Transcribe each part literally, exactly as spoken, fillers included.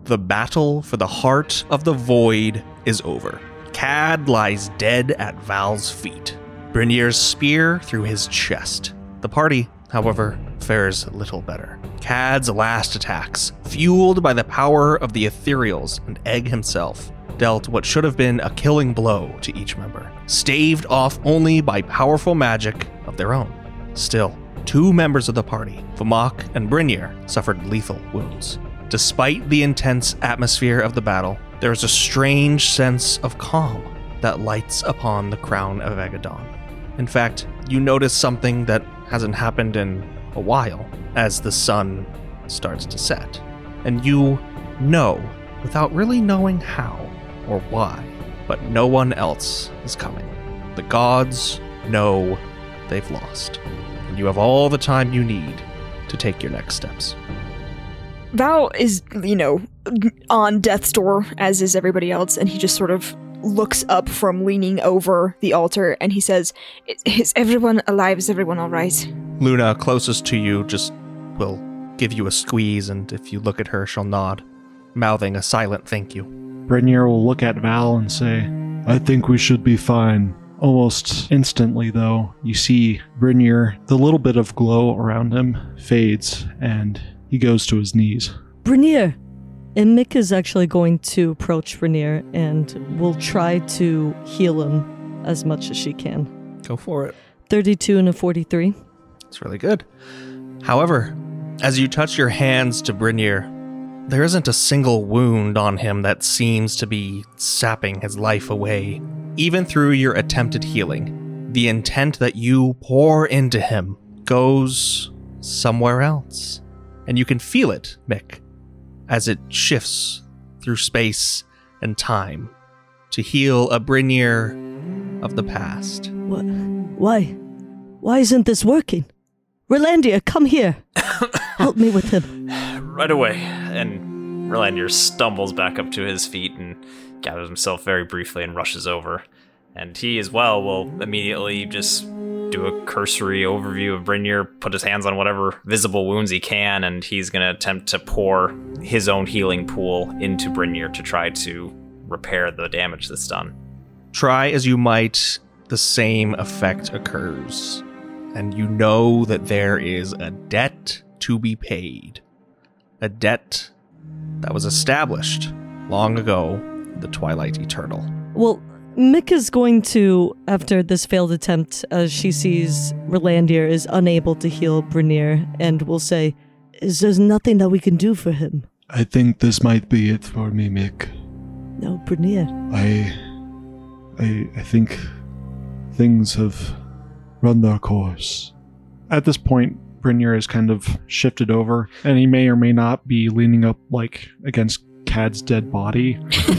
The battle for the heart of the void is over. Cad lies dead at Val's feet, Brinier's spear through his chest. The party, however, fares little better. Cad's last attacks, fueled by the power of the ethereals and Egg himself, dealt what should have been a killing blow to each member, staved off only by powerful magic of their own. Still, two members of the party, Vamok and Brinier, suffered lethal wounds. Despite the intense atmosphere of the battle, there is a strange sense of calm that lights upon the crown of Agadon. In fact, you notice something that hasn't happened in a while as the sun starts to set. And you know, without really knowing how or why, but no one else is coming. The gods know they've lost, and you have all the time you need to take your next steps. Val is, you know, on death's door, as is everybody else, and he just sort of looks up from leaning over the altar, and he says, "Is everyone alive? Is everyone all right?" Luna, closest to you, just will give you a squeeze, and if you look at her, she'll nod, mouthing a silent thank you. Brinier will look at Val and say, "I think we should be fine." Almost instantly, though, you see Brinier, the little bit of glow around him fades, and he goes to his knees. Brinier! And Mick is actually going to approach Brinier and will try to heal him as much as she can. Go for it. thirty-two and a forty-three. That's really good. However, as you touch your hands to Brinier, there isn't a single wound on him that seems to be sapping his life away. Even through your attempted healing, the intent that you pour into him goes somewhere else. And you can feel it, Mick, as it shifts through space and time to heal a Brinier of the past. What? Why? Why isn't this working? Rolandia, come here. Help me with him. Right away. And Rolandia stumbles back up to his feet and gathers himself very briefly and rushes over. And he as well will immediately just do a cursory overview of Brinier, put his hands on whatever visible wounds he can, and he's going to attempt to pour his own healing pool into Brinier to try to repair the damage that's done. Try as you might, the same effect occurs, and you know that there is a debt to be paid. A debt that was established long ago in the Twilight Eternal. Well, Mick is going to, after this failed attempt, as she sees Rolandir is unable to heal Brinier, and will say, "Is there nothing that we can do for him?" I think this might be it for me, Mick. No, Brinier. I, I, I think things have run their course. At this point, Brinier is kind of shifted over, and he may or may not be leaning up, like, against Cad's dead body.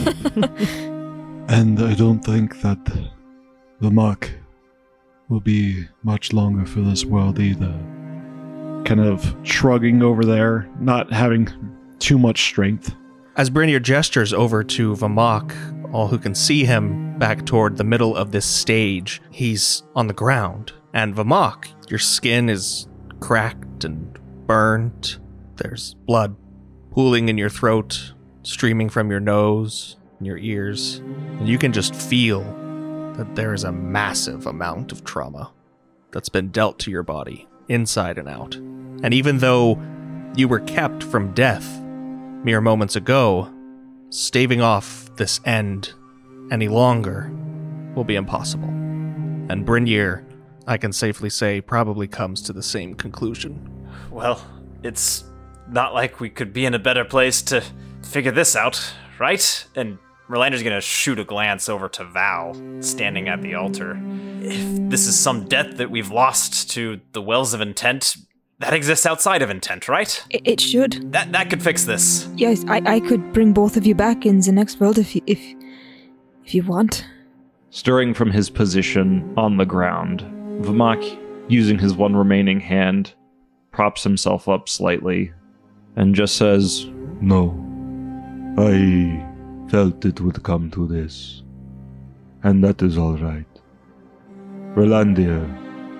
And I don't think that the muck will be much longer for this world either. Kind of shrugging over there, not having too much strength. As Brinier gestures over to Vamok, all who can see him back toward the middle of this stage, he's on the ground. And Vamok, your skin is cracked and burnt. There's blood pooling in your throat, streaming from your nose and your ears. And you can just feel that there is a massive amount of trauma that's been dealt to your body, inside and out. And even though you were kept from death mere moments ago, staving off this end any longer will be impossible. And Brinier, I can safely say, probably comes to the same conclusion. Well, it's not like we could be in a better place to figure this out, right? And Rolander's gonna shoot a glance over to Val, standing at the altar. If this is some debt that we've lost to the Wells of Intent, that exists outside of Intent, right? It, it should. That that could fix this. Yes, I, I could bring both of you back in the next world if you, if, if you want. Stirring from his position on the ground, Vamok, using his one remaining hand, props himself up slightly and just says, "No, I felt it would come to this, and that is all right. Rolandia,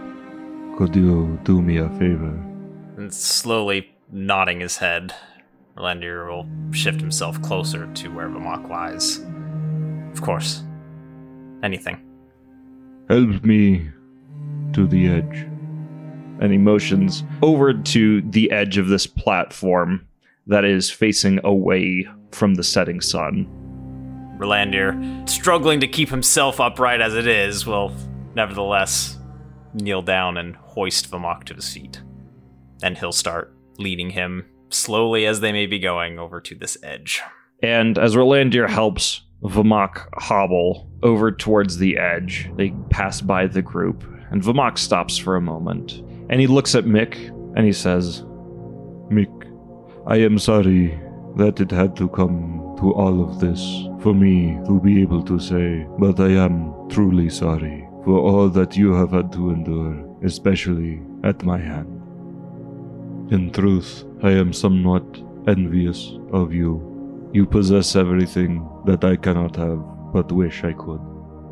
could you do me a favor?" And slowly nodding his head, Rolandir will shift himself closer to where Vamok lies. Of course. Anything. Help me to the edge. And he motions over to the edge of this platform that is facing away from the setting sun. Rolandir, struggling to keep himself upright as it is, will nevertheless kneel down and hoist Vamok to his feet. And he'll start leading him slowly as they may be going over to this edge. And as Rolandir helps Vamok hobble over towards the edge, they pass by the group, and Vamok stops for a moment. And he looks at Mick, and he says, Mick, I am sorry that it had to come to all of this for me to be able to say, but I am truly sorry for all that you have had to endure, especially at my hand. In truth, I am somewhat envious of you. You possess everything that I cannot have, but wish I could.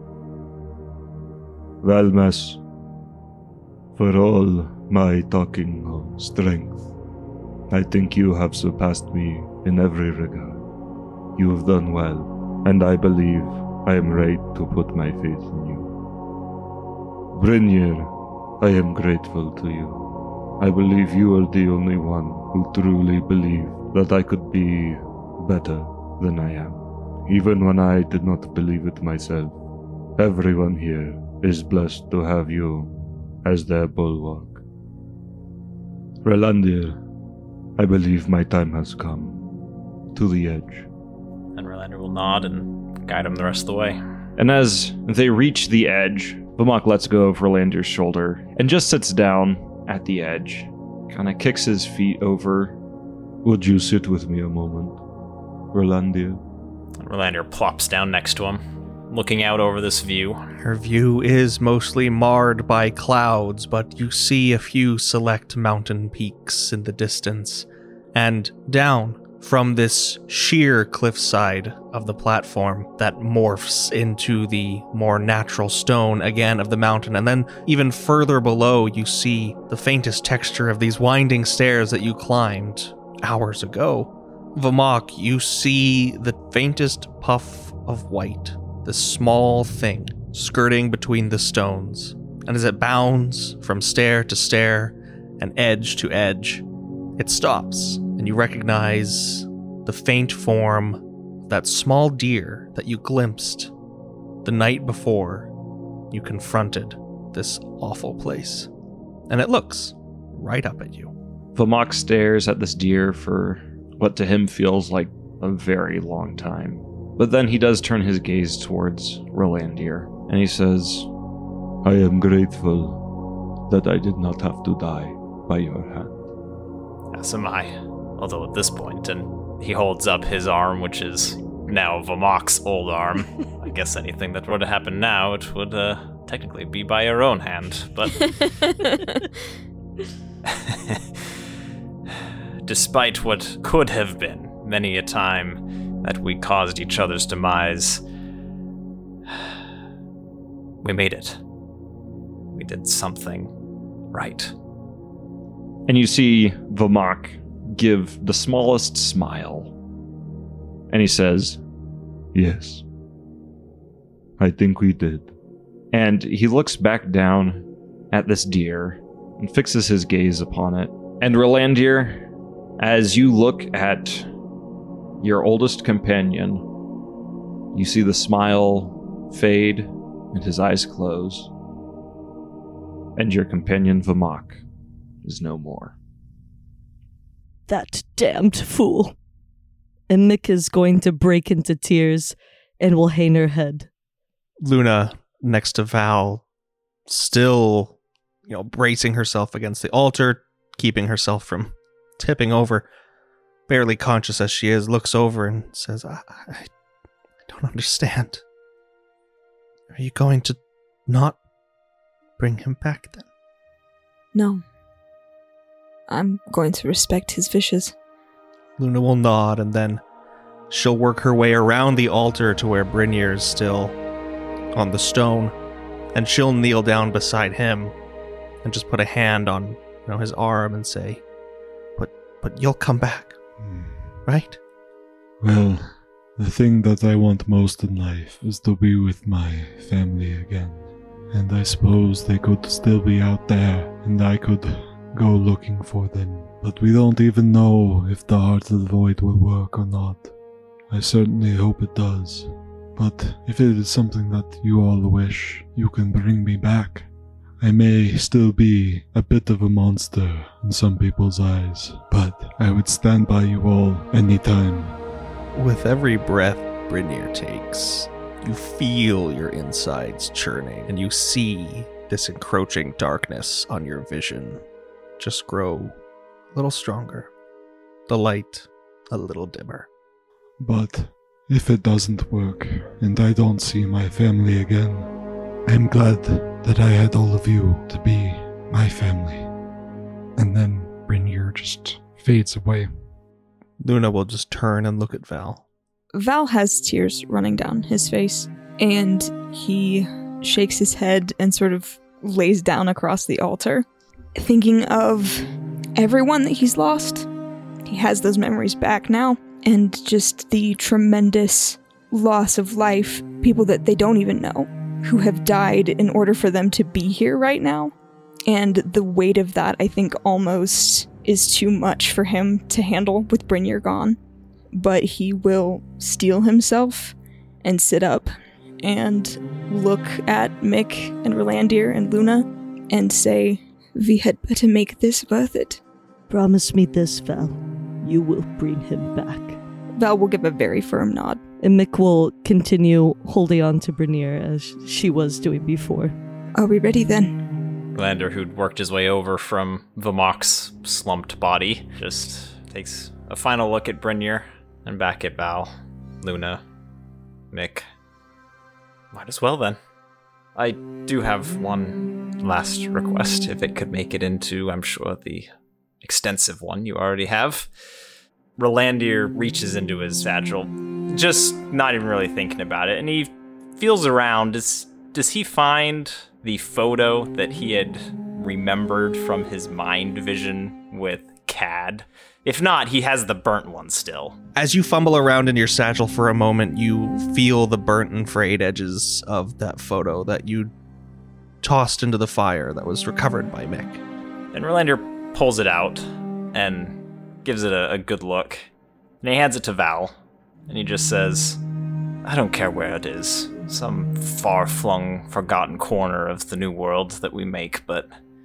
Valmas, for all my talking of strength, I think you have surpassed me in every regard. You have done well, and I believe I am right to put my faith in you. Brynir, I am grateful to you. I believe you are the only one who truly believed that I could be better than I am, even when I did not believe it myself. Everyone here is blessed to have you as their bulwark. Rolandir, I believe my time has come. To the edge. And Rolandir will nod and guide him the rest of the way. And as they reach the edge, Vamok lets go of Rolandir's shoulder and just sits down at the edge, kind of kicks his feet over. Would you sit with me a moment, Rolandir? And Rolandir plops down next to him, looking out over this view. Her view is mostly marred by clouds, but you see a few select mountain peaks in the distance. And down from this sheer cliffside of the platform that morphs into the more natural stone again of the mountain. And then even further below, you see the faintest texture of these winding stairs that you climbed hours ago. Vamok, you see the faintest puff of white, this small thing skirting between the stones. And as it bounds from stair to stair and edge to edge, it stops, and you recognize the faint form of that small deer that you glimpsed the night before you confronted this awful place. And it looks right up at you. Vamok stares at this deer for what to him feels like a very long time. But then he does turn his gaze towards Rolandir, and he says, I am grateful that I did not have to die by your hand. As am I. Although at this point, and he holds up his arm, which is now Vamok's old arm. I guess anything that were to happen now, it would uh, technically be by your own hand, but... Despite what could have been many a time that we caused each other's demise, we made it. We did something right. And you see Vamok give the smallest smile. And he says, Yes, I think we did. And he looks back down at this deer and fixes his gaze upon it. And Rolandir, as you look at your oldest companion, you see the smile fade and his eyes close. And your companion Vamok is no more. That damned fool. And Mick is going to break into tears and will hang her head. Luna, next to Val, still, you know, bracing herself against the altar, keeping herself from tipping over, barely conscious as she is, looks over and says, I, I don't understand. Are you going to not bring him back then? No. I'm going to respect his wishes. Luna will nod, and then she'll work her way around the altar to where Brynir is still on the stone, and she'll kneel down beside him and just put a hand on, you know, his arm and say, but but you'll come back. right? Well, the thing that I want most in life is to be with my family again. And I suppose they could still be out there, and I could go looking for them. But we don't even know if the Heart of the Void will work or not. I certainly hope it does. But if it is something that you all wish, you can bring me back. I may still be a bit of a monster in some people's eyes, but I would stand by you all anytime. With every breath Brynir takes, you feel your insides churning, and you see this encroaching darkness on your vision just grow a little stronger, the light a little dimmer. But if it doesn't work, and I don't see my family again, I'm glad that I had all of you to be my family. And then Brynir just fades away. Luna will just turn and look at Val. Val has tears running down his face, and he shakes his head and sort of lays down across the altar, thinking of everyone that he's lost. He has those memories back now, and just the tremendous loss of life, people that they don't even know, who have died in order for them to be here right now. And the weight of that, I think, almost is too much for him to handle with Brynir gone. But he will steel himself and sit up and look at Mick and Rolandir and Luna and say, "We had better make this worth it." Promise me this, Val. You will bring him back. Val will give a very firm nod. And Mick will continue holding on to Brynir as she was doing before. Are we ready then? Lander, who'd worked his way over from Vamok's slumped body, just takes a final look at Brynir and back at Val, Luna, Mick. Might as well then. I do have one last request, if it could make it into, I'm sure, the extensive one you already have. Rolandir reaches into his satchel, just not even really thinking about it, and he feels around. Does, does he find the photo that he had remembered from his mind vision with Cad? If not, he has the burnt one still. As you fumble around in your satchel for a moment, you feel the burnt and frayed edges of that photo that you tossed into the fire that was recovered by Mick. And Rolandir pulls it out and gives it a, a good look. And he hands it to Val, and he just says, "I don't care where it is, some far-flung, forgotten corner of the new world that we make, but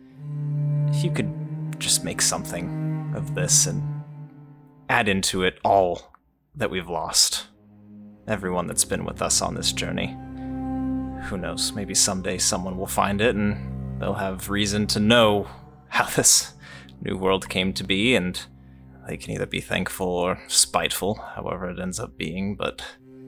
if you could just make something of this and add into it all that we've lost, everyone that's been with us on this journey. Who knows, maybe someday someone will find it and they'll have reason to know how this new world came to be, and they can either be thankful or spiteful, however it ends up being, but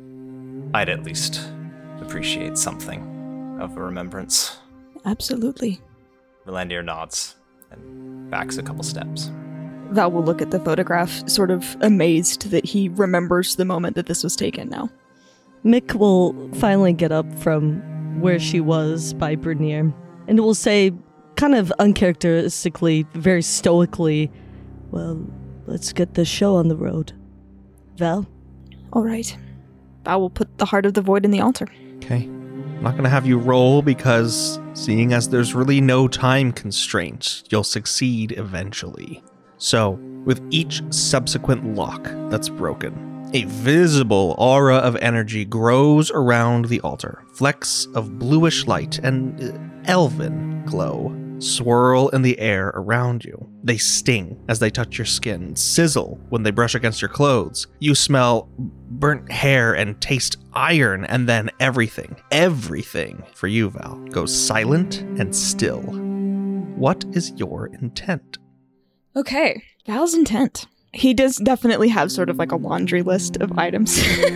I'd at least appreciate something of a remembrance." Absolutely. Rolandir nods and backs a couple steps. Val will look at the photograph, sort of amazed that he remembers the moment that this was taken now. Mick will finally get up from where she was by Brynir, and will say, kind of uncharacteristically, very stoically, "Well, let's get this show on the road." Val? All right. Val will put the Heart of the Void in the altar. Okay. I'm not going to have you roll because, seeing as there's really no time constraint, you'll succeed eventually. So, with each subsequent lock that's broken, a visible aura of energy grows around the altar. Flecks of bluish light and uh, elven glow swirl in the air around you. They sting as they touch your skin, sizzle when they brush against your clothes. You smell burnt hair and taste iron, and then everything, everything for you, Val, goes silent and still. What is your intent? Okay, Val's intent. He does definitely have sort of like a laundry list of items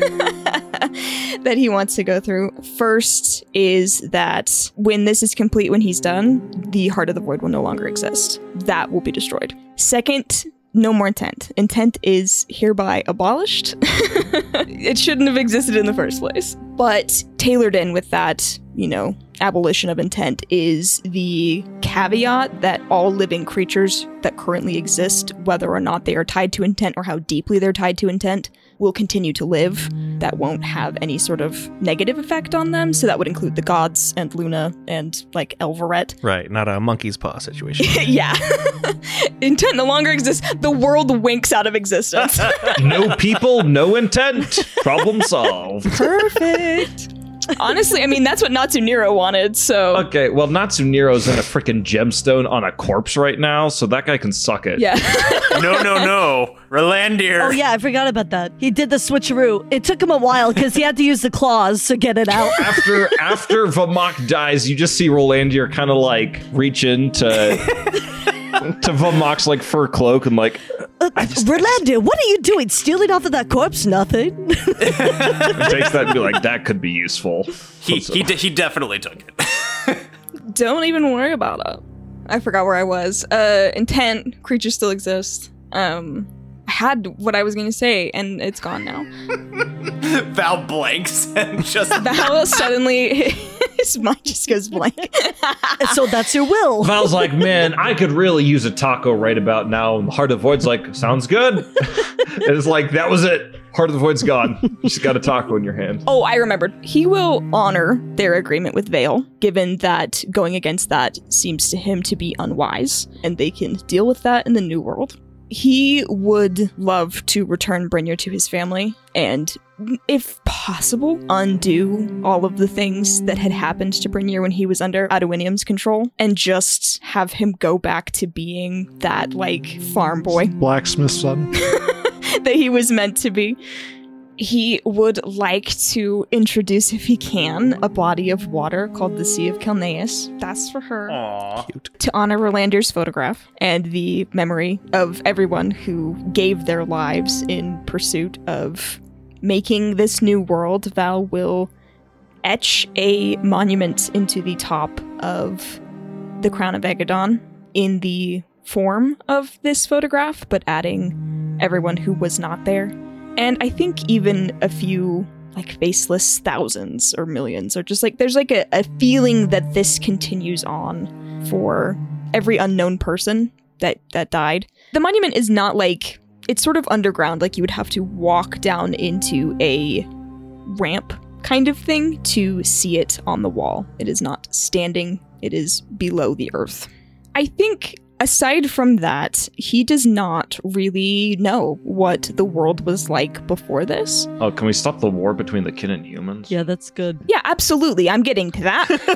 that he wants to go through. First is that when this is complete, when he's done, the Heart of the Void will no longer exist. That will be destroyed. Second, no more intent. Intent is hereby abolished. It shouldn't have existed in the first place. But tailored in with that, you know, abolition of intent is the caveat that all living creatures that currently exist, whether or not they are tied to intent or how deeply they're tied to intent, will continue to live. That won't have any sort of negative effect on them. So that would include the gods and Luna and like Elvaret. Right, not a monkey's paw situation. Yeah. Intent no longer exists. The world winks out of existence. No people, no intent. Problem solved. Perfect. Honestly, I mean, that's what Natsuniro wanted, so... Okay, well, Natsunero's in a freaking gemstone on a corpse right now, so that guy can suck it. Yeah. no, no, no. Rolandir. Oh yeah, I forgot about that. He did the switcheroo. It took him a while because he had to use the claws to get it out. After after Vamok dies, you just see Rolandir kind of like reach into to Vamok's like fur cloak and like... Uh, Rolandir, what are you doing? Stealing off of that corpse? Nothing. Takes that and be like, that could be useful. He he, de- he definitely took it. Don't even worry about it. I forgot where I was. Uh, intent, creatures still exist. Um, I had what I was going to say, and it's gone now. Val blanks and just... Val suddenly... His mind just goes blank. So that's your will. Val's like, man, I could really use a taco right about now. And Heart of the Void's like, sounds good. And it's like, that was it. Heart of the Void's gone. You just got a taco in your hand. Oh, I remembered. He will honor their agreement with Vale, given that going against that seems to him to be unwise, and they can deal with that in the new world. He would love to return Brynjar to his family and, if possible, undo all of the things that had happened to Brynjar when he was under Adowinium's control and just have him go back to being that, like, farm boy Blacksmith's son. that he was meant to be. He would like to introduce, if he can, a body of water called the Sea of Kelneus. That's for her. Aww. Cute. To honor Rolandir's photograph and the memory of everyone who gave their lives in pursuit of making this new world, Val will etch a monument into the top of the Crown of Egadon in the form of this photograph, but adding everyone who was not there. And I think even a few, like, faceless thousands or millions, or just, like, there's, like, a, a feeling that this continues on for every unknown person that, that died. The monument is not, like, it's sort of underground, like you would have to walk down into a ramp kind of thing to see it on the wall. It is not standing, it is below the earth. I think... Aside from that, he does not really know what the world was like before this. Oh, can we stop the war between the kin and humans? Yeah, that's good. Yeah, absolutely. I'm getting to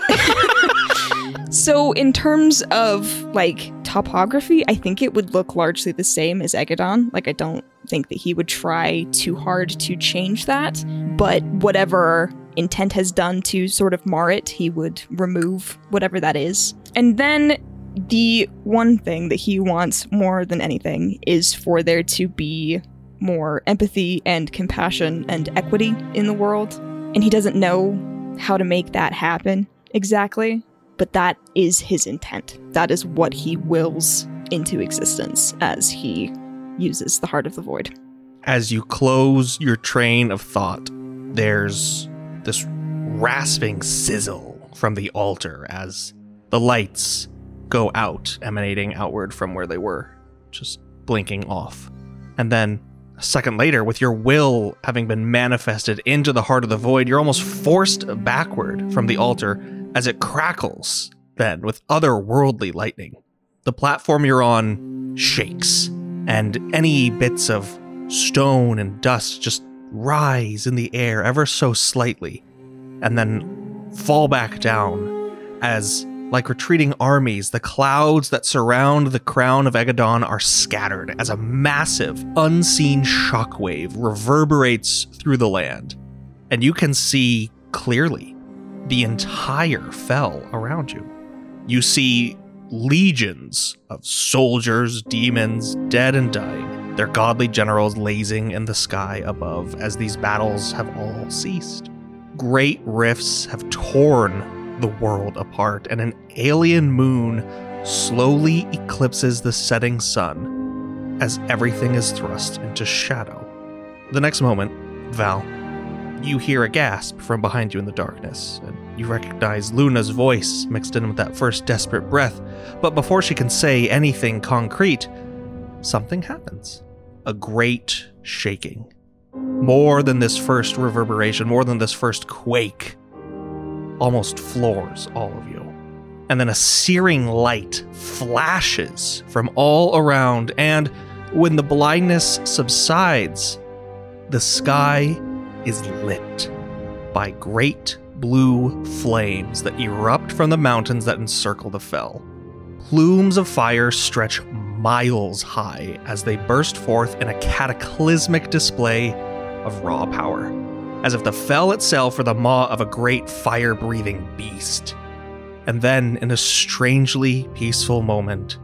that. So in terms of, like, topography, I think it would look largely the same as Egadon. Like, I don't think that he would try too hard to change that. But whatever intent has done to sort of mar it, he would remove whatever that is. And then... the one thing that he wants more than anything is for there to be more empathy and compassion and equity in the world. And he doesn't know how to make that happen exactly, but that is his intent. That is what he wills into existence as he uses the Heart of the Void. As you close your train of thought, there's this rasping sizzle from the altar as the lights go out, emanating outward from where they were, just blinking off. And then a second later, with your will having been manifested into the Heart of the Void, you're almost forced backward from the altar as it crackles then with otherworldly lightning. The platform you're on shakes, and any bits of stone and dust just rise in the air ever so slightly, and then fall back down as, like retreating armies, the clouds that surround the crown of Egadon are scattered as a massive, unseen shockwave reverberates through the land. And you can see clearly the entire fell around you. You see legions of soldiers, demons, dead and dying, their godly generals lazing in the sky above as these battles have all ceased. Great rifts have torn the world apart, and an alien moon slowly eclipses the setting sun as everything is thrust into shadow. The next moment, Val, you hear a gasp from behind you in the darkness, and you recognize Luna's voice mixed in with that first desperate breath. But before she can say anything concrete, something happens. A great shaking. More than this first reverberation, more than this first quake, almost floors all of you. And then a searing light flashes from all around, and when the blindness subsides, the sky is lit by great blue flames that erupt from the mountains that encircle the fell. Plumes of fire stretch miles high as they burst forth in a cataclysmic display of raw power, as if the fell itself were the maw of a great fire-breathing beast. And then, in a strangely peaceful moment,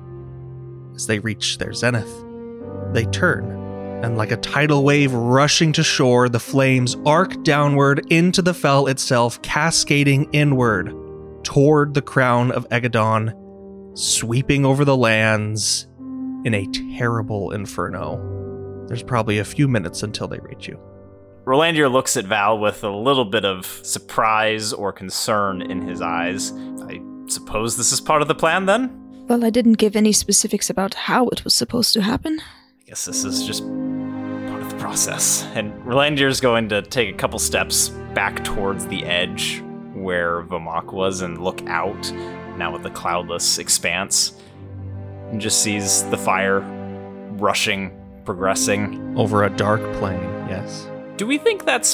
as they reach their zenith, they turn, and like a tidal wave rushing to shore, the flames arc downward into the fell itself, cascading inward toward the crown of Egadon, sweeping over the lands in a terrible inferno. There's probably a few minutes until they reach you. Rolandir looks at Val with a little bit of surprise or concern in his eyes. I suppose this is part of the plan, then? Well, I didn't give any specifics about how it was supposed to happen. I guess this is just part of the process. And Rolandir's going to take a couple steps back towards the edge where Vomak was and look out, now at the cloudless expanse, and just sees the fire rushing, progressing. Over a dark plain, yes. Do we think that's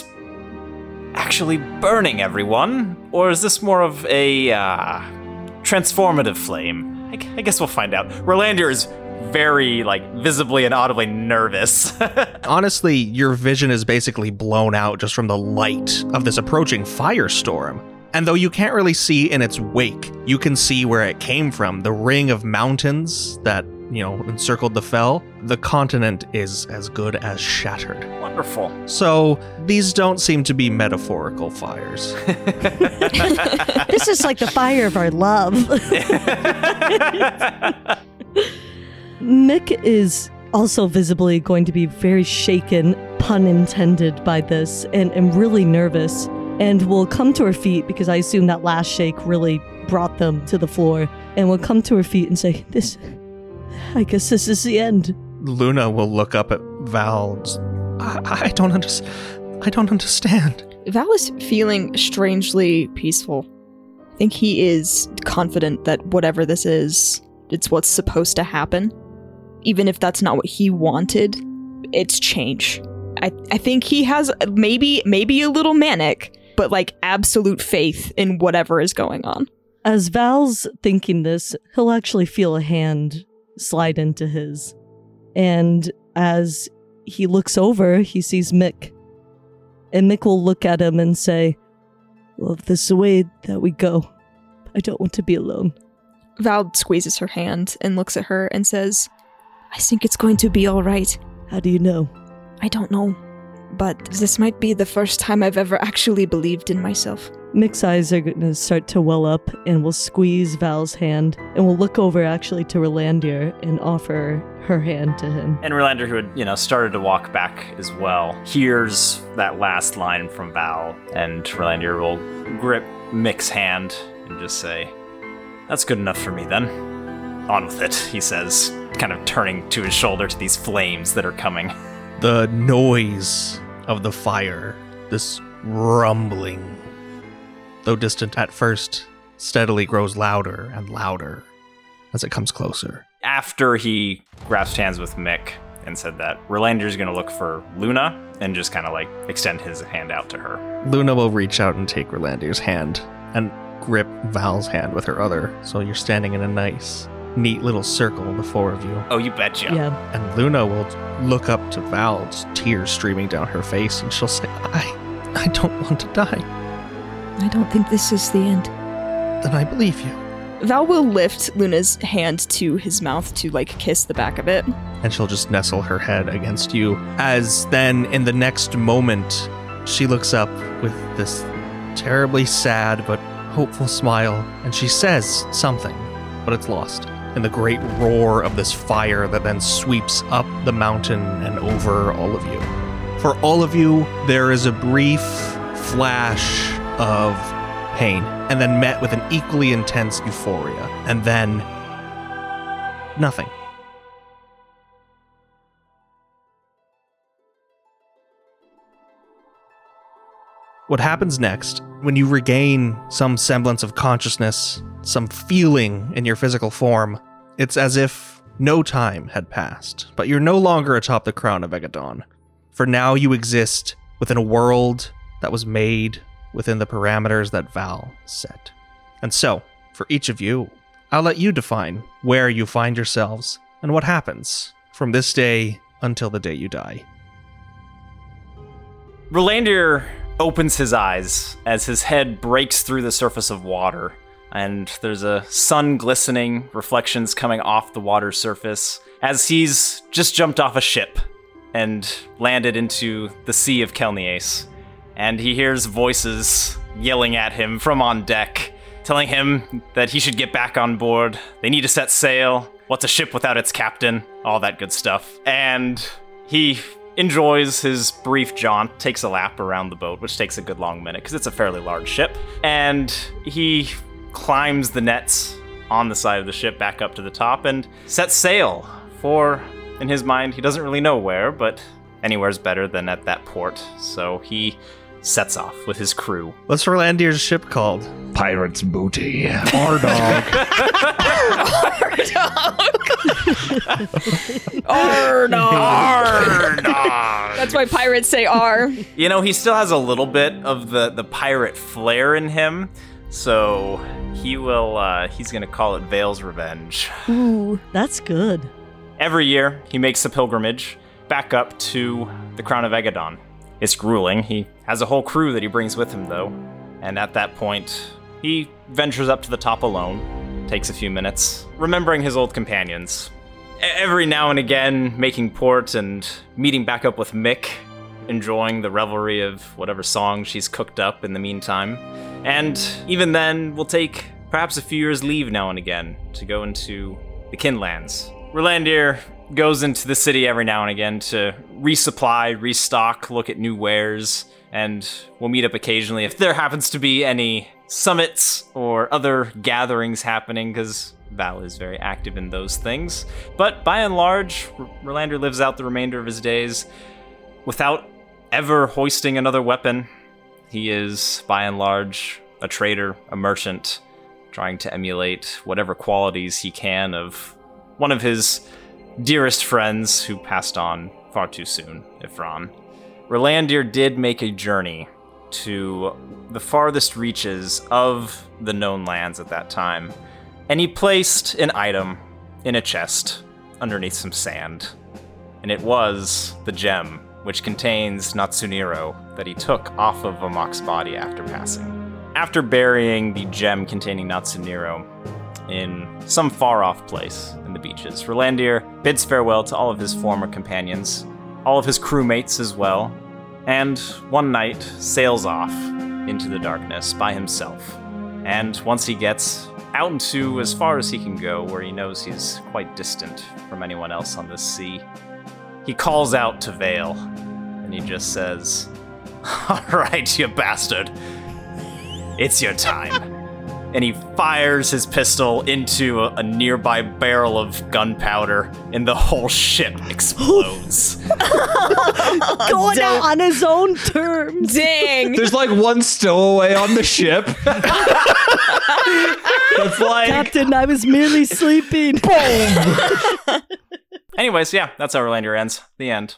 actually burning everyone? Or is this more of a uh, transformative flame? I, I guess we'll find out. Rolandir is very, like, visibly and audibly nervous. Honestly, your vision is basically blown out just from the light of this approaching firestorm. And though you can't really see in its wake, you can see where it came from. The ring of mountains that, you know, encircled the fell. The continent is as good as shattered. Wonderful. So these don't seem to be metaphorical fires. This is like the fire of our love. Mick is also visibly going to be very shaken, pun intended, by this, and, and really nervous, and will come to her feet, because I assume that last shake really brought them to the floor, and will come to her feet and say, this, I guess this is the end. Luna will look up at Val. I, I don't understand. I don't understand. Val is feeling strangely peaceful. I think he is confident that whatever this is, it's what's supposed to happen. Even if that's not what he wanted, it's change. I, I think he has maybe maybe a little manic, but like absolute faith in whatever is going on. As Val's thinking this, he'll actually feel a hand slide into his. And as he looks over, he sees Mick. And Mick will look at him and say, well, if this is the way that we go, I don't want to be alone. Val squeezes her hand and looks at her and says, I think it's going to be all right. How do you know? I don't know, but this might be the first time I've ever actually believed in myself. Mick's eyes are going to start to well up, and will squeeze Val's hand, and will look over actually to Rolandir and offer her hand to him. And Rolandir, who had, you know, started to walk back as well, hears that last line from Val, and Rolandir will grip Mick's hand and just say, that's good enough for me then. On with it, he says, kind of turning to his shoulder to these flames that are coming. The noise of the fire, this rumbling, though distant at first, steadily grows louder and louder as it comes closer. After he grasped hands with Mick and said that, Rolandir's going to look for Luna and just kind of like extend his hand out to her. Luna will reach out and take Rolandir's hand and grip Val's hand with her other, so you're standing in a nice, neat little circle, the four of you. Oh, you betcha. Yeah. And Luna will look up to Val, just tears streaming down her face, and she'll say, I, I don't want to die. I don't think this is the end. Then I believe you. Val will lift Luna's hand to his mouth to, like, kiss the back of it. And she'll just nestle her head against you, as then, in the next moment, she looks up with this terribly sad but hopeful smile, and she says something, but it's lost in the great roar of this fire that then sweeps up the mountain and over all of you. For all of you, there is a brief flash of pain, and then met with an equally intense euphoria, and then nothing. What happens next, when you regain some semblance of consciousness, some feeling in your physical form, it's as if no time had passed, but you're no longer atop the crown of Egadon. For now you exist within a world that was made within the parameters that Val set. And so, for each of you, I'll let you define where you find yourselves and what happens from this day until the day you die. Rolandir opens his eyes as his head breaks through the surface of water, and there's a sun glistening, reflections coming off the water surface as he's just jumped off a ship and landed into the Sea of Kelniace. And he hears voices yelling at him from on deck, telling him that he should get back on board. They need to set sail. What's a ship without its captain? All that good stuff. And he enjoys his brief jaunt, takes a lap around the boat, which takes a good long minute because it's a fairly large ship. And he climbs the nets on the side of the ship back up to the top and sets sail for, in his mind, he doesn't really know where, but anywhere's better than at that port. So he sets off with his crew. What's Rolandir's ship called? Pirate's booty. Our dog. R dog. Arr, dog. That's why pirates say R. You know, he still has a little bit of the, the pirate flair in him, so he will, uh, he's gonna call it Vale's Revenge. Ooh, that's good. Every year, he makes a pilgrimage back up to the Crown of Egadon. It's grueling. He has a whole crew that he brings with him, though. And at that point, he ventures up to the top alone, takes a few minutes, remembering his old companions. Every now and again, making port and meeting back up with Mick, enjoying the revelry of whatever song she's cooked up in the meantime. And even then, we'll take perhaps a few years' leave now and again to go into the Kinlands. Rolandir goes into the city every now and again to resupply, restock, look at new wares, and we'll meet up occasionally if there happens to be any summits or other gatherings happening, because Val is very active in those things. But by and large, R- Rolandir lives out the remainder of his days without ever hoisting another weapon. He is, by and large, a trader, a merchant, trying to emulate whatever qualities he can of one of his dearest friends who passed on far too soon, Ifron. Rolandir did make a journey to the farthest reaches of the known lands at that time, and he placed an item in a chest underneath some sand. And it was the gem, which contains Natsuniro, that he took off of Amok's body after passing. After burying the gem containing Natsuniro in some far-off place in the beaches, Rolandir bids farewell to all of his former companions, all of his crewmates as well, and one night sails off into the darkness by himself. And once he gets out into as far as he can go, where he knows he's quite distant from anyone else on this sea, he calls out to Vale, and he just says, "All right, you bastard, it's your time." And he fires his pistol into a, a nearby barrel of gunpowder, and the whole ship explodes. Going out on his own terms. Dang. There's like one stowaway on the ship. That's like, Captain, I was merely sleeping. Anyways, yeah, that's how Rolandir ends. The end.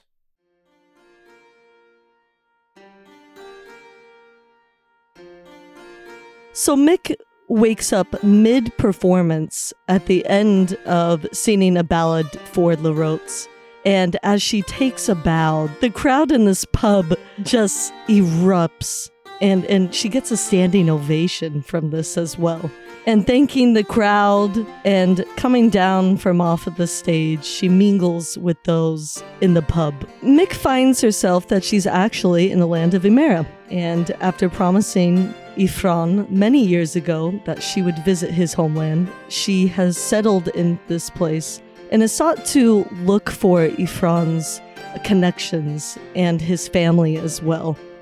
So Mick wakes up mid-performance at the end of singing a ballad for LaRotes. And as she takes a bow, the crowd in this pub just erupts. And, and she gets a standing ovation from this as well. And thanking the crowd and coming down from off of the stage, she mingles with those in the pub. Mick finds herself that she's actually in the land of Imera. And after promising Ifron many years ago that she would visit his homeland, she has settled in this place and has sought to look for Ifron's connections and his family as well.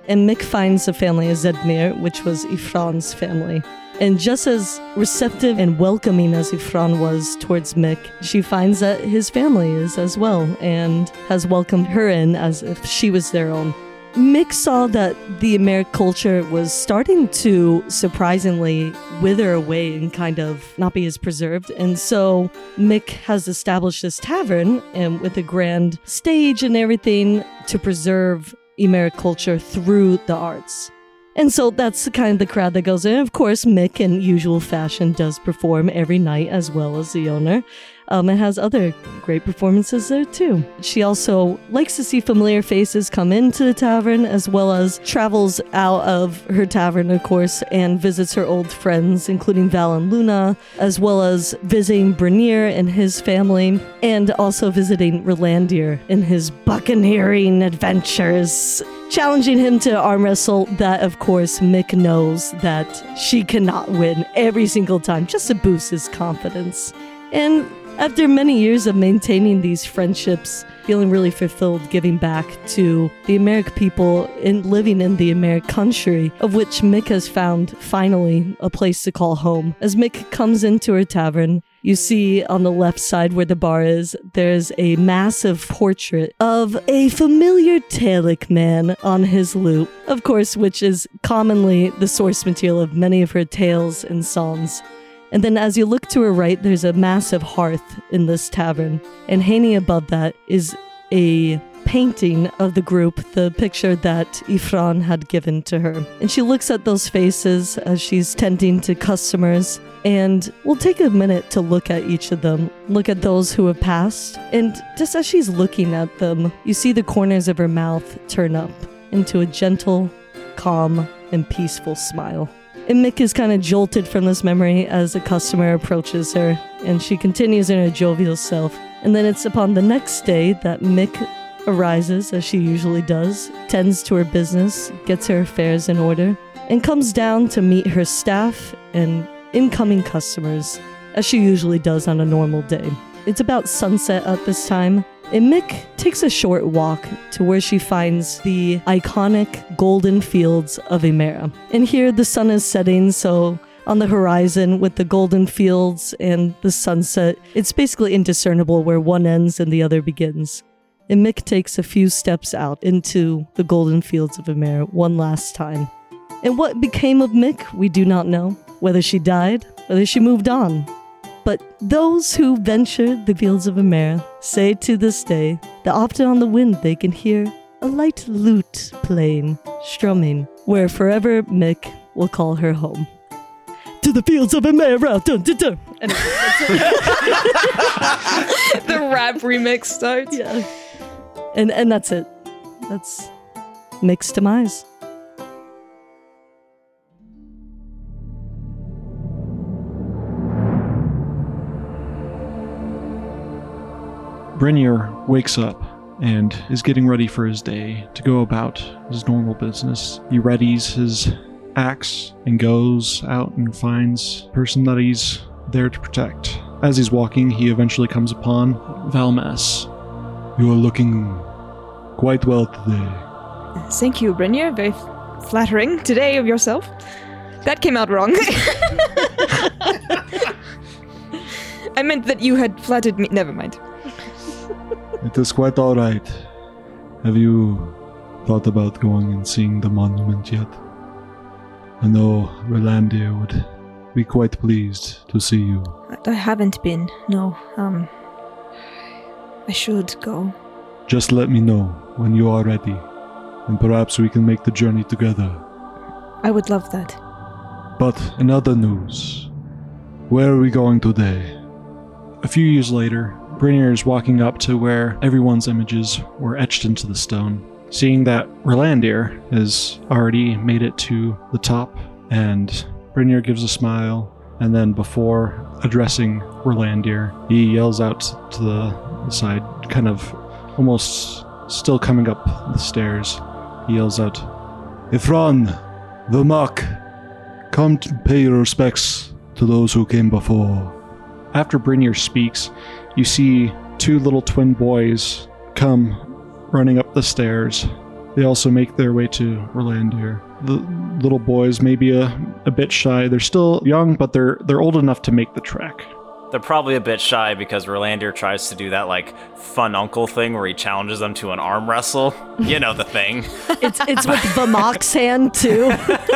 and Mick finds a family of Zedmir, which was Ifran's family. And just as receptive and welcoming as Ifran was towards Mick, she finds that his family is as well, and has welcomed her in as if she was their own. Mick saw that the American culture was starting to surprisingly wither away and kind of not be as preserved. And so Mick has established this tavern and with a grand stage and everything to preserve American culture through the arts. And so that's the kind of the crowd that goes in. Of course, Mick, in usual fashion, does perform every night as well as the owner. Um, and has other great performances there too. She also likes to see familiar faces come into the tavern, as well as travels out of her tavern, of course, and visits her old friends, including Val and Luna, as well as visiting Brenier and his family, and also visiting Rolandir in his buccaneering adventures, challenging him to arm wrestle that, of course, Mick knows that she cannot win every single time, just to boost his confidence. And after many years of maintaining these friendships, feeling really fulfilled giving back to the American people and living in the American country, of which Mick has found, finally, a place to call home. As Mick comes into her tavern, you see on the left side where the bar is, there's a massive portrait of a familiar Taelic man on his lute, of course, which is commonly the source material of many of her tales and songs. And then as you look to her right, there's a massive hearth in this tavern. And hanging above that is a painting of the group, the picture that Ifran had given to her. And she looks at those faces as she's tending to customers. And we'll take a minute to look at each of them, look at those who have passed. And just as she's looking at them, you see the corners of her mouth turn up into a gentle, calm, and peaceful smile. And Mick is kind of jolted from this memory as a customer approaches her, and she continues in her jovial self. And then it's upon the next day that Mick arises, as she usually does, tends to her business, gets her affairs in order, and comes down to meet her staff and incoming customers, as she usually does on a normal day. It's about sunset at this time, and Mick takes a short walk to where she finds the iconic golden fields of Emera. And here the sun is setting, so on the horizon with the golden fields and the sunset, it's basically indiscernible where one ends and the other begins. And Mick takes a few steps out into the golden fields of Emera one last time. And what became of Mick, we do not know. Whether she died, whether she moved on. But those who ventured the fields of Emera say to this day that often on the wind they can hear a light lute playing, strumming, where forever Mick will call her home. To the fields of Emera! Dun, dun, dun. Anyway, The rap remix starts. yeah. And, and that's it. That's Mick's demise. Brenier wakes up and is getting ready for his day to go about his normal business. He readies his axe and goes out and finds the person that he's there to protect. As he's walking, he eventually comes upon Valmes. You are looking quite well today. Thank you, Brenier. Very f- flattering today of yourself. That came out wrong. I meant that you had flattered me. Never mind. It is quite all right. Have you thought about going and seeing the monument yet? I know Rolandir would be quite pleased to see you. I haven't been. No. Um. I should go. Just let me know when you are ready, and perhaps we can make the journey together. I would love that. But in other news, where are we going today? A few years later, Brenier is walking up to where everyone's images were etched into the stone, seeing that Rolandir has already made it to the top, and Brenier gives a smile, and then before addressing Rolandir, he yells out to the side, kind of almost still coming up the stairs. He yells out, Ifran, the Muck, come to pay your respects to those who came before. After Brenier speaks, you see two little twin boys come running up the stairs, They also make their way to Rolandir. The little boys may be a, a bit shy. They're still young, but they're they're old enough to make the trek. They're probably a bit shy because Rolandir tries to do that like fun uncle thing where he challenges them to an arm wrestle. You know the thing. It's it's with Vamok's hand too.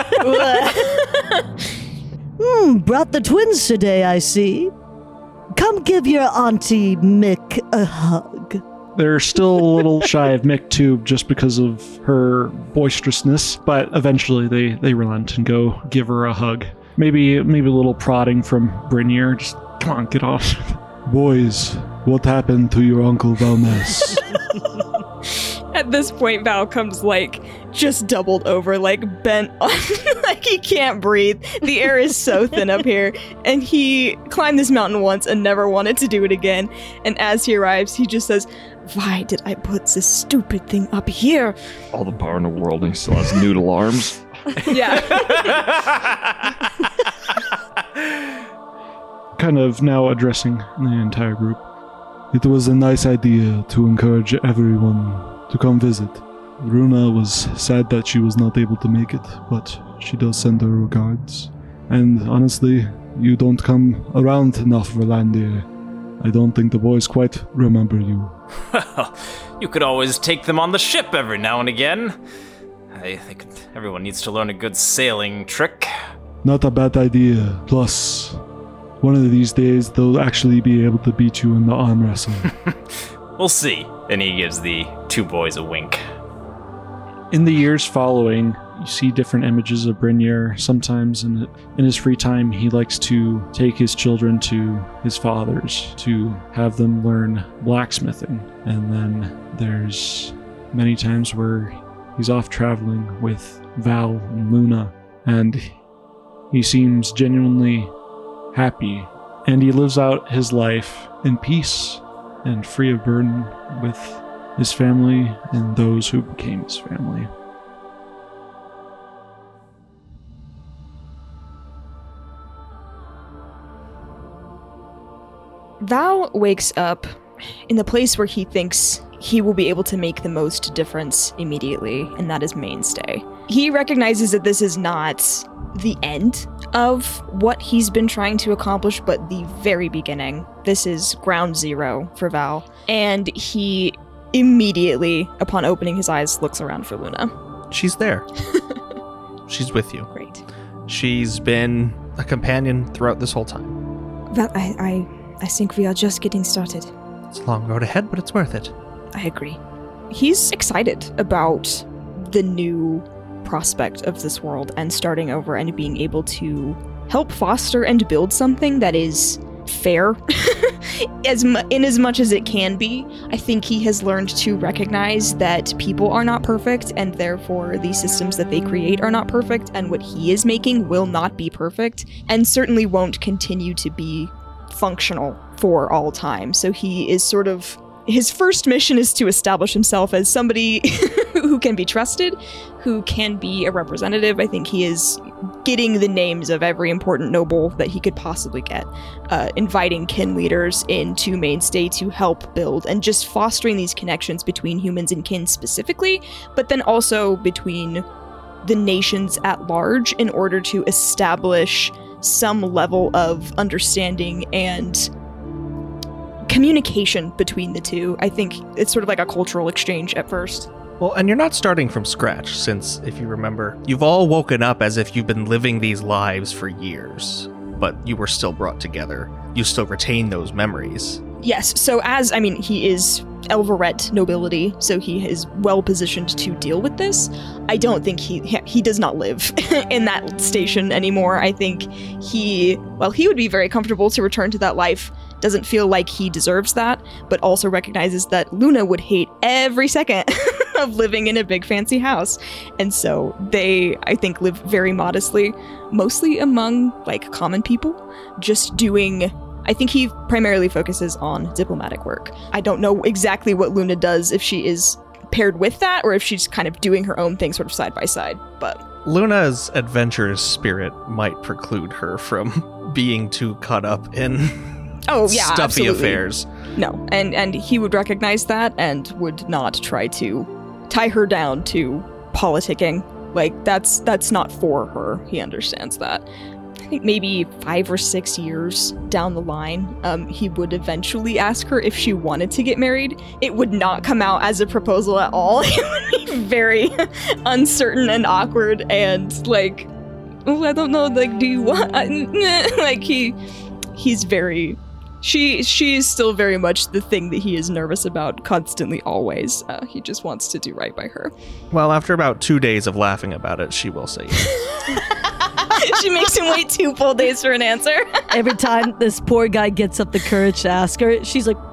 Hmm, brought the twins today, I see. Come give your auntie Mick a hug. They're still a little shy of Mick too, just because of her boisterousness, but eventually they, they relent and go give her a hug. Maybe maybe a little prodding from Brynir. Just, come on, get off. Boys, what happened to your Uncle Valnes? At this point, Val comes like just doubled over, like bent on, like he can't breathe. The air is so thin up here, and he climbed this mountain once and never wanted to do it again. And as he arrives, he just says, "Why did I put this stupid thing up here?" All the power in the world, and he still has noodle arms. Yeah. Kind of now addressing the entire group. It was a nice idea to encourage everyone to come visit. Runa was sad that she was not able to make it, but she does send her regards. And honestly, you don't come around enough, Rolandir. I don't think the boys quite remember you. Well, you could always take them on the ship every now and again. I think everyone needs to learn a good sailing trick. Not a bad idea. Plus, one of these days they'll actually be able to beat you in the arm wrestle. We'll see. And he gives the two boys a wink. In the years following, you see different images of Brynir. Sometimes in, in his free time, he likes to take his children to his father's to have them learn blacksmithing. And then there's many times where he's off traveling with Val and Luna, and he seems genuinely happy. And he lives out his life in peace and free of burden with his family and those who became his family. Val wakes up in the place where he thinks he will be able to make the most difference immediately, and that is Mainstay. He recognizes that this is not the end of what he's been trying to accomplish, but the very beginning. This is ground zero for Val, and he immediately, upon opening his eyes, looks around for Luna. She's there. She's with you. Great. She's been a companion throughout this whole time. Val, I, I, I think we are just getting started. It's a long road ahead, but it's worth it. I agree. He's excited about the new prospect of this world and starting over and being able to help foster and build something that is fair as mu- in as much as it can be. I think he has learned to recognize that people are not perfect, and therefore the systems that they create are not perfect, and what he is making will not be perfect, and certainly won't continue to be functional for all time. So he is sort of, his first mission is to establish himself as somebody who can be trusted, who can be a representative. I think he is getting the names of every important noble that he could possibly get, uh, inviting kin leaders into Mainstay to help build, and just fostering these connections between humans and kin specifically, but then also between the nations at large in order to establish some level of understanding and communication between the two. I think it's sort of like a cultural exchange at first. Well, and you're not starting from scratch, since, if you remember, you've all woken up as if you've been living these lives for years, but you were still brought together. You still retain those memories. Yes, so as, I mean, he is Elvaret nobility, so he is well positioned to deal with this. I don't think he he does not live in that station anymore. I think he, well, he would be very comfortable to return to that life. Doesn't feel like he deserves that, but also recognizes that Luna would hate every second of living in a big fancy house. And so they, I think, live very modestly, mostly among, like, common people, just doing... I think he primarily focuses on diplomatic work. I don't know exactly what Luna does, if she is paired with that, or if she's kind of doing her own thing sort of side by side, but... Luna's adventurous spirit might preclude her from being too caught up in oh, yeah, stuffy absolutely. affairs. No, and, and he would recognize that and would not try to tie her down to politicking. Like, that's that's not for her. He understands that. I think maybe five or six years down the line, um, he would eventually ask her if she wanted to get married. It would not come out as a proposal at all. It would be very uncertain and awkward and like, oh, I don't know, like, do you want, like, he, he's very, she, she is still very much the thing that he is nervous about constantly, always. Uh, he just wants to do right by her. Well, after about two days of laughing about it, she will say yes. She makes him wait two full days for an answer. Every time this poor guy gets up the courage to ask her, she's like,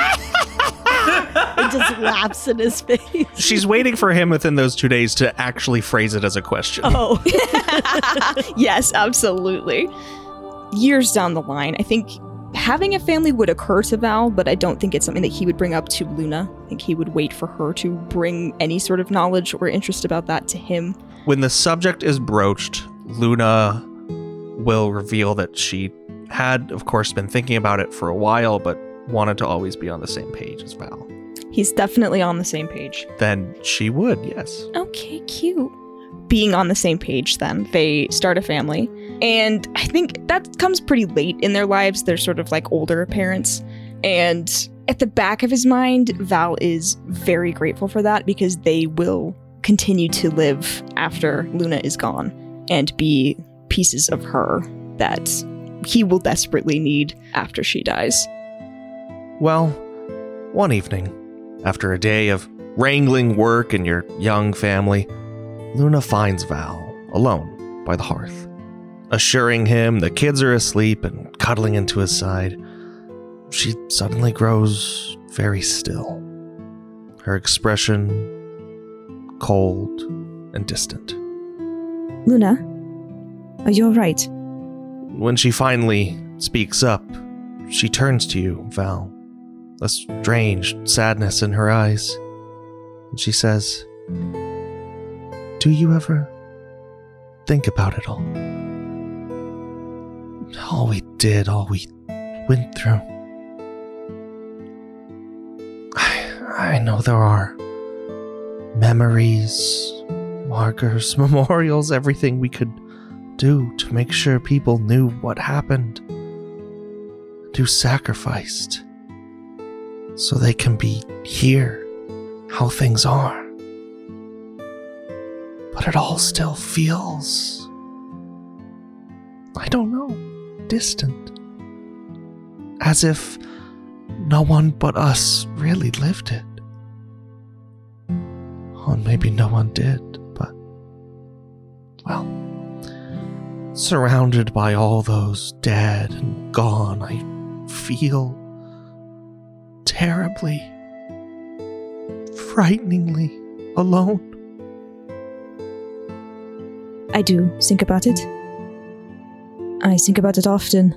and just laughs in his face. She's waiting for him within those two days to actually phrase it as a question. Oh. Yes, absolutely. Years down the line, I think having a family would occur to Val, but I don't think it's something that he would bring up to Luna. I think he would wait for her to bring any sort of knowledge or interest about that to him. When the subject is broached, Luna will reveal that she had, of course, been thinking about it for a while, but wanted to always be on the same page as Val. He's definitely on the same page. Then she would, yes. Okay, cute. Being on the same page, then, they start a family. And I think that comes pretty late in their lives. They're sort of like older parents. And at the back of his mind, Val is very grateful for that because they will continue to live after Luna is gone and be pieces of her that he will desperately need after she dies. Well, one evening, after a day of wrangling work and your young family, Luna finds Val alone by the hearth, assuring him the kids are asleep and cuddling into his side. She suddenly grows very still, her expression cold and distant. Luna, are you all right? When she finally speaks up, she turns to you, Val, a strange sadness in her eyes, and she says, "Do you ever think about it all? All we did, all we went through? I, I know there are memories, markers, memorials, everything we could do to make sure people knew what happened, who sacrificed, so they can be here, how things are. But it all still feels, I don't know, distant. As if no one but us really lived it. Or maybe no one did, but, well, surrounded by all those dead and gone, I feel terribly, frighteningly alone. I do think about it. I think about it often.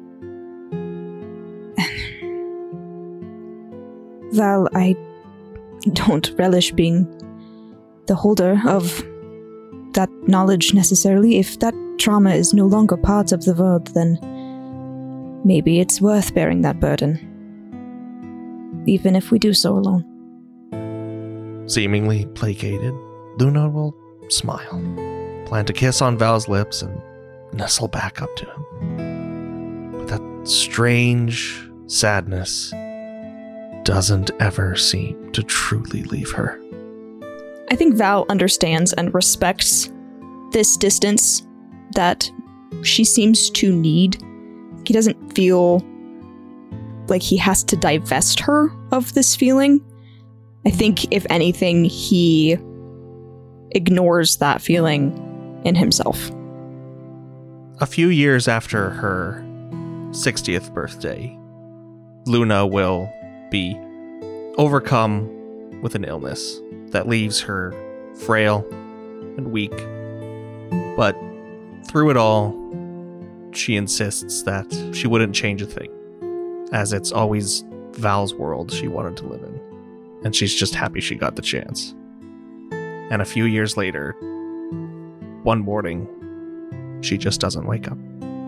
Val, I don't relish being the holder of that knowledge necessarily. If that trauma is no longer part of the world, then maybe it's worth bearing that burden. Even if we do so alone. Seemingly placated, Luna will smile, plant a kiss on Val's lips, and nestle back up to him. But that strange sadness doesn't ever seem to truly leave her. I think Val understands and respects this distance that she seems to need. He doesn't feel like he has to divest her of this feeling. I think, if anything, he ignores that feeling in himself. A few years after her sixtieth birthday, Luna will be overcome with an illness that leaves her frail and weak. But through it all, she insists that she wouldn't change a thing, as it's always Val's world she wanted to live in. And she's just happy she got the chance. And a few years later, one morning, she just doesn't wake up.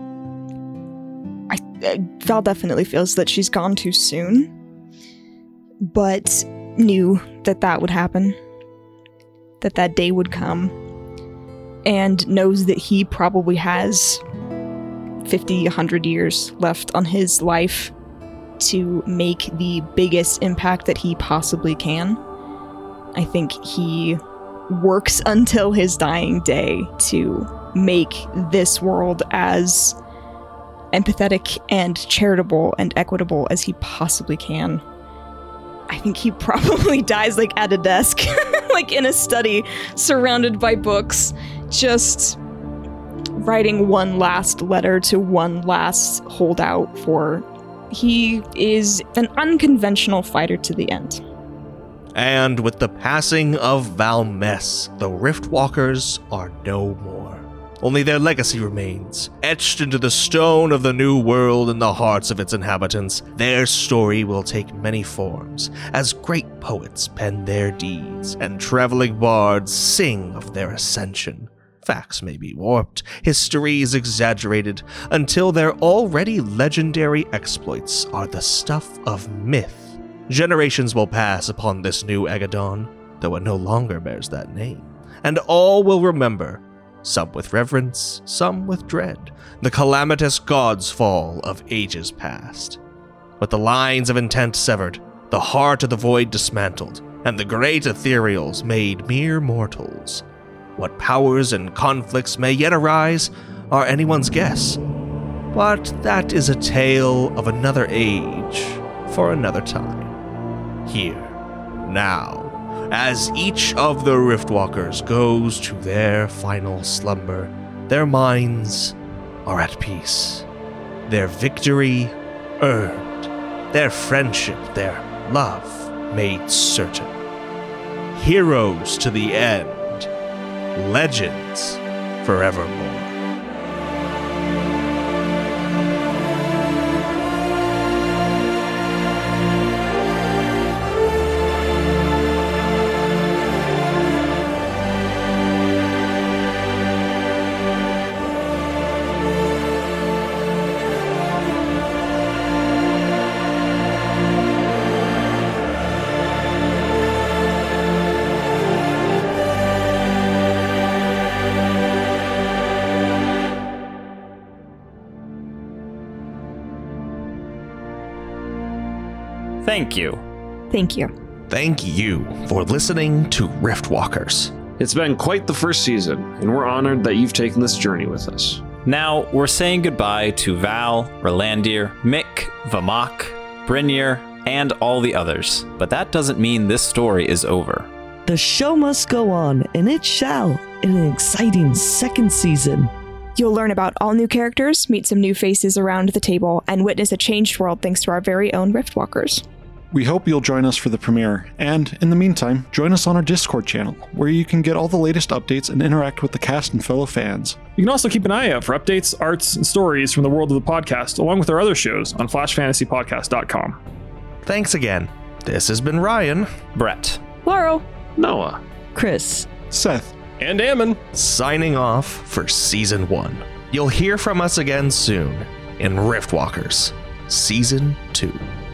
I, uh, Val definitely feels that she's gone too soon, but knew that that would happen. that that day would come, and knows that he probably has fifty, one hundred years left on his life to make the biggest impact that he possibly can. I think he works until his dying day to make this world as empathetic and charitable and equitable as he possibly can. I think he probably dies like at a desk, like in a study, surrounded by books, just writing one last letter to one last holdout for... He is an unconventional fighter to the end. And with the passing of Valmess, the Riftwalkers are no more. Only their legacy remains, etched into the stone of the new world in the hearts of its inhabitants. Their story will take many forms, as great poets pen their deeds, and traveling bards sing of their ascension. Facts may be warped, histories exaggerated, until their already legendary exploits are the stuff of myth. Generations will pass upon this new Agadon, though it no longer bears that name, and all will remember, some with reverence, some with dread, the calamitous god's fall of ages past. With the lines of intent severed, the heart of the void dismantled, and the great ethereals made mere mortals. What powers and conflicts may yet arise are anyone's guess, but that is a tale of another age for another time. Here, now, as each of the Riftwalkers goes to their final slumber, their minds are at peace, their victory earned, their friendship, their love made certain. Heroes to the end, legends forevermore. Thank you. Thank you. Thank you for listening to Riftwalkers. It's been quite the first season, and we're honored that you've taken this journey with us. Now, we're saying goodbye to Val, Rolandir, Mick, Vamok, Brynir, and all the others. But that doesn't mean this story is over. The show must go on, and it shall, in an exciting second season. You'll learn about all new characters, meet some new faces around the table, and witness a changed world thanks to our very own Riftwalkers. We hope you'll join us for the premiere, and in the meantime, join us on our Discord channel, where you can get all the latest updates and interact with the cast and fellow fans. You can also keep an eye out for updates, arts, and stories from the world of the podcast, along with our other shows on flash fantasy podcast dot com. Thanks again. This has been Ryan, Brett, Laurel, Noah, Chris, Seth, And Ammon. signing off for Season one. You'll hear from us again soon in Riftwalkers, Season two.